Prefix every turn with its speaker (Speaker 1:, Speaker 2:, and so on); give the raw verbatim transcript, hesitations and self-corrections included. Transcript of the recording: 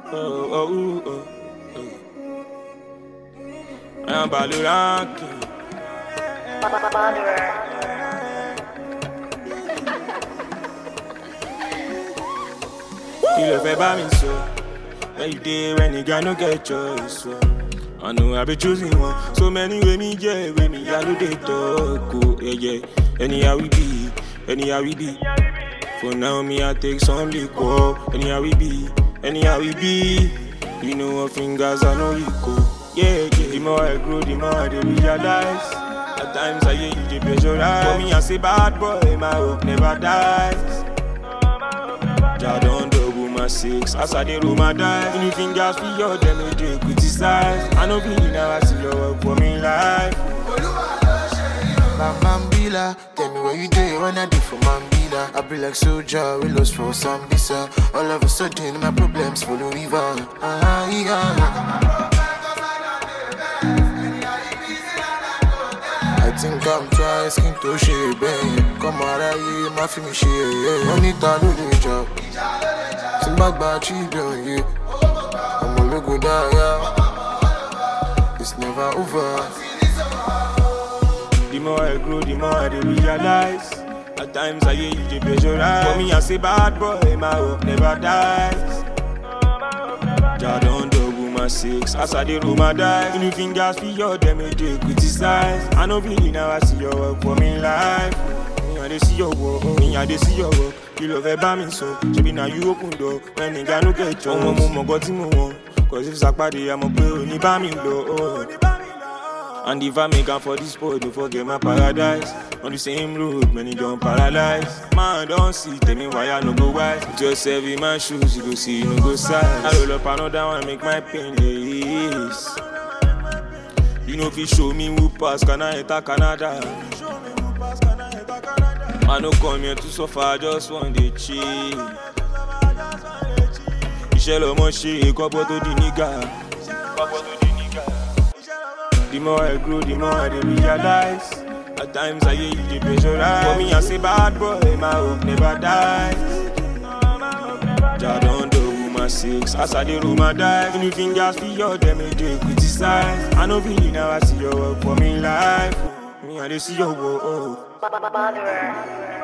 Speaker 1: Oh, oh, oh, oh. I'm Baluranki. You love about me so. Where you day when you got no get choice. So. I know I be choosing one. So many way me, yeah, way me, I know they talk. Oh, yeah, yeah. Anyhow we be, anyhow we be. For now, me, I take some liquor. Anyhow we be, anyhow we be. You know what fingers, I know you go. Yeah, yeah. The more I grow, the more I realize. At times I hear you, the pressurize. For me, I say bad boy, my hope never dies. Ja don't double my six, as I dey roll my dice. Any fingers for your them, they dey criticize. I know really now I see your work for me life.
Speaker 2: Mambila, tell me what you do when I do for Mambila. I be like soldier, we lost for Sambisa. All of a sudden my problems follow river. Ah, yeah. I think I'm twice skin to shit, babe. Come out of here, my film shit, yeah. Money to do the job. Think back by children, yeah. I'm a look good, yeah. It's never over.
Speaker 1: The more I grow, the more I realize. At times I hear you, the pressurize. For me, I say bad boy, my hope never dies. Ja don't double my six, as I dey roll my dice. Any fingers for your them, they dey criticize. I know really now I see your work for me life. Me I dey see your work, me I dey see your work. You love about me so, maybe now you open door. When nigga no get your own, mo mo got him on. Cause if Sakpade, I'm a play, ni ba mi lo. And if I make up for this sport, don't forget my paradise. On the same road, many don't paralyze. Man, don't see, tell me why I no go wise. Put yourself in my shoes, you go see, you no go size. I roll up another one, make my pain less. You know if you show me who pass, can I enter Canada? I no come here to suffer, I just want to chill. Michelle Omoshi, couple to the nigga. The more I grow, the more I realize. At times I hear you, the pressurize. For me, I say bad boy, my hope never dies. Ja don't double my six, as I dey roll my dice. Any fingers for your them, they dey criticize. I know really now I see your work for me life. Me I dey see your work.
Speaker 3: Botherer.